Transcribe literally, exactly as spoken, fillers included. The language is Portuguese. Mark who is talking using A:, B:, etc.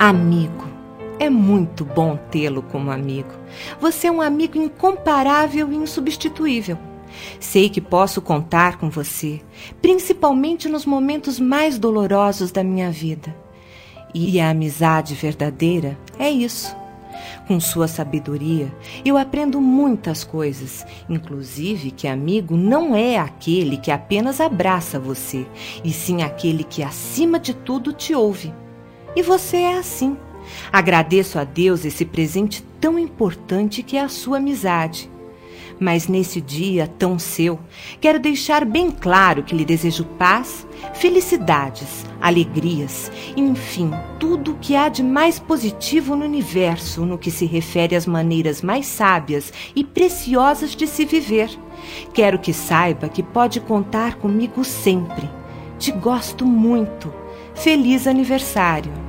A: Amigo. É muito bom tê-lo como amigo. Você é um amigo incomparável e insubstituível. Sei que posso contar com você, principalmente nos momentos mais dolorosos da minha vida. E a amizade verdadeira é isso. Com sua sabedoria, eu aprendo muitas coisas, inclusive que amigo não é aquele que apenas abraça você, e sim aquele que, acima de tudo, te ouve. E você é assim. Agradeço a Deus esse presente tão importante que é a sua amizade. Mas nesse dia tão seu, quero deixar bem claro que lhe desejo paz, felicidades, alegrias, enfim, tudo o que há de mais positivo no universo no que se refere às maneiras mais sábias e preciosas de se viver. Quero que saiba que pode contar comigo sempre. Te gosto muito. Feliz aniversário!